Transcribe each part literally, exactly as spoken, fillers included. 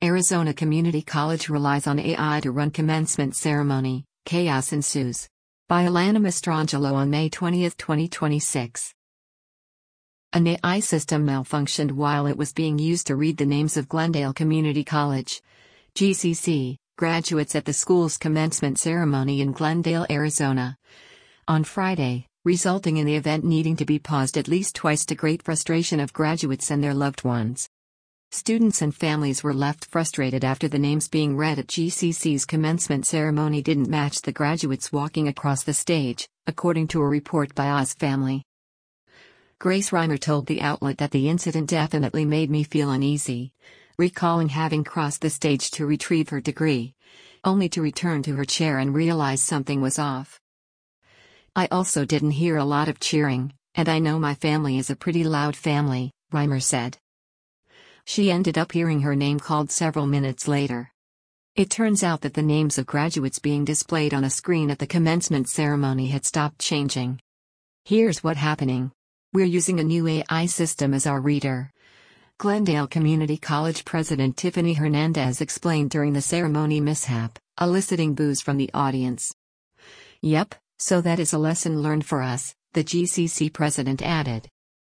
Arizona Community College relies on A I to run commencement ceremony, chaos ensues. By Alana Mastrangelo on May twentieth, twenty twenty-six. An A I system malfunctioned while it was being used to read the names of Glendale Community College, G C C, graduates at the school's commencement ceremony in Glendale, Arizona, on Friday, resulting in the event needing to be paused at least twice to great frustration of graduates and their loved ones. Students and families were left frustrated after the names being read at G C C's commencement ceremony didn't match the graduates walking across the stage, according to a report by Oz Family. Grace Reimer told the outlet that the incident definitely made me feel uneasy, recalling having crossed the stage to retrieve her degree, only to return to her chair and realize something was off. I also didn't hear a lot of cheering, and I know my family is a pretty loud family, Reimer said. She ended up hearing her name called several minutes later. It turns out that the names of graduates being displayed on a screen at the commencement ceremony had stopped changing. Here's what's happening. We're using a new A I system as our reader, Glendale Community College President Tiffany Hernandez explained during the ceremony mishap, eliciting boos from the audience. Yep, so that is a lesson learned for us, the G C C president added.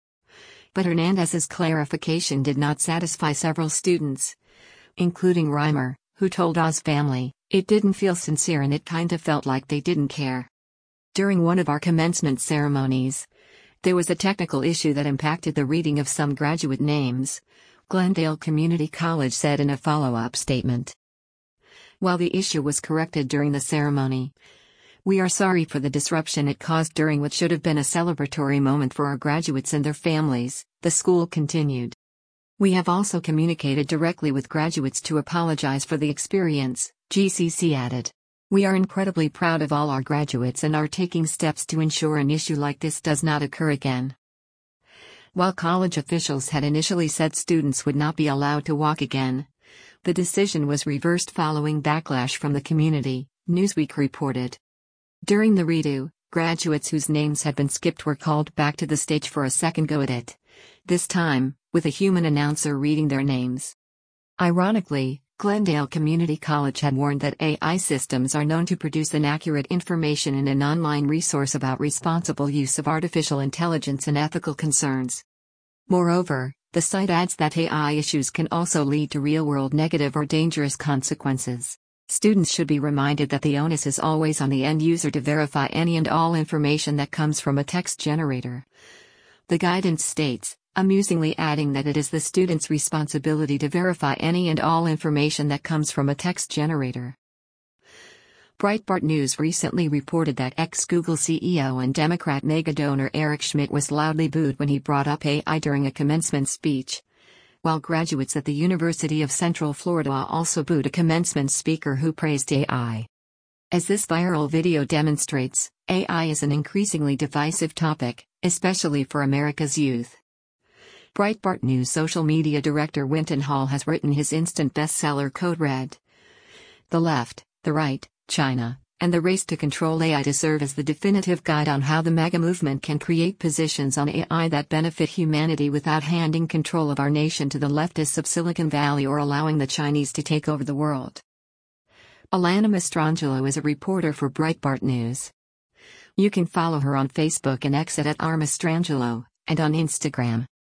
But Hernandez's clarification did not satisfy several students, including Reimer, who told Oz Family, "It didn't feel sincere and it kind of felt like they didn't care. During one of our commencement ceremonies, there was a technical issue that impacted the reading of some graduate names," Glendale Community College said in a follow-up statement. While the issue was corrected during the ceremony, "We are sorry for the disruption it caused during what should have been a celebratory moment for our graduates and their families," the school continued. "We have also communicated directly with graduates to apologize for the experience," G C C added. "We are incredibly proud of all our graduates and are taking steps to ensure an issue like this does not occur again." While college officials had initially said students would not be allowed to walk again, the decision was reversed following backlash from the community, Newsweek reported. During the redo, graduates whose names had been skipped were called back to the stage for a second go at it, this time, with a human announcer reading their names. Ironically, Glendale Community College had warned that A I systems are known to produce inaccurate information in an online resource about responsible use of artificial intelligence and ethical concerns. Moreover, the site adds that A I issues can also lead to real-world negative or dangerous consequences. Students should be reminded that the onus is always on the end user to verify any and all information that comes from a text generator. The guidance states, amusingly adding that it is the student's responsibility to verify any and all information that comes from a text generator. Breitbart News recently reported that ex-Google C E O and Democrat mega donor Eric Schmidt was loudly booed when he brought up A I during a commencement speech, while graduates at the University of Central Florida also booed a commencement speaker who praised A I. As this viral video demonstrates, A I is an increasingly divisive topic, especially for America's youth. Breitbart News social media director Winton Hall has written his instant bestseller Code Red. The left, the right, China, and the race to control A I to serve as the definitive guide on how the MAGA movement can create positions on A I that benefit humanity without handing control of our nation to the leftists of Silicon Valley or allowing the Chinese to take over the world. Alana Mastrangelo is a reporter for Breitbart News. You can follow her on Facebook and X at R Mastrangelo, and on Instagram.